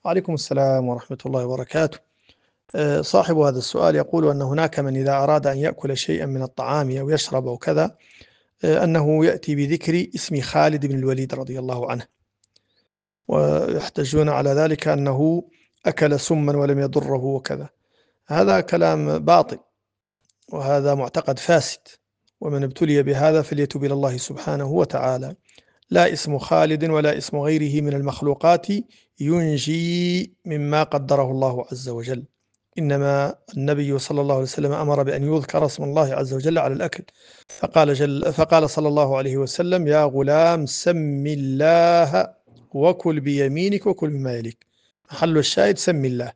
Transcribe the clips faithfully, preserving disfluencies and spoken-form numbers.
وعليكم السلام ورحمة الله وبركاته. آه، صاحب هذا السؤال يقول أن هناك من إذا أراد أن يأكل شيئا من الطعام أو يشرب أو كذا، آه، أنه يأتي بذكر اسم خالد بن الوليد رضي الله عنه، ويحتجون على ذلك أنه أكل سما ولم يضره وكذا. هذا كلام باطل، وهذا معتقد فاسد، ومن ابتلي بهذا فليتوب إلى الله سبحانه وتعالى. لا اسم خالد ولا اسم غيره من المخلوقات ينجي مما قدره الله عز وجل، إنما النبي صلى الله عليه وسلم أمر بأن يذكر اسم الله عز وجل على الأكل، فقال, جل فقال صلى الله عليه وسلم: يا غلام سم الله وكل بيمينك وكل مما يليك. محل الشاهد سم الله،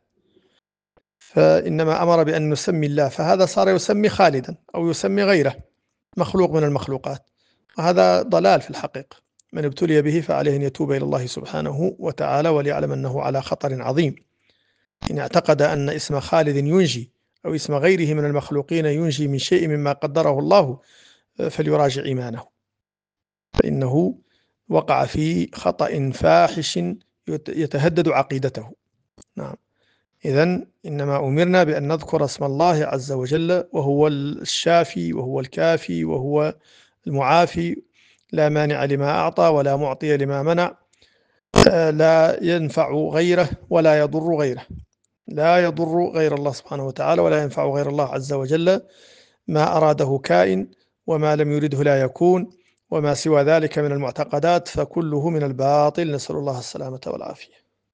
فإنما أمر بأن نسمي الله، فهذا صار يسمي خالدا أو يسمي غيره مخلوق من المخلوقات، وهذا ضلال في الحقيقة. من ابتلي به فعليه أن يتوب إلى الله سبحانه وتعالى، وليعلم أنه على خطر عظيم. إن اعتقد أن اسم خالد ينجي أو اسم غيره من المخلوقين ينجي من شيء مما قدره الله، فليراجع إيمانه، فإنه وقع في خطأ فاحش يتهدد عقيدته. نعم، إذن إنما أمرنا بأن نذكر اسم الله عز وجل، وهو الشافي وهو الكافي وهو المعافي، لا مانع لما أعطى ولا معطي لما منع، لا ينفع غيره ولا يضر غيره، لا يضر غير الله سبحانه وتعالى ولا ينفع غير الله عز وجل. ما أراده كائن، وما لم يرده لا يكون، وما سوى ذلك من المعتقدات فكله من الباطل، نسأل الله السلامة والعافية.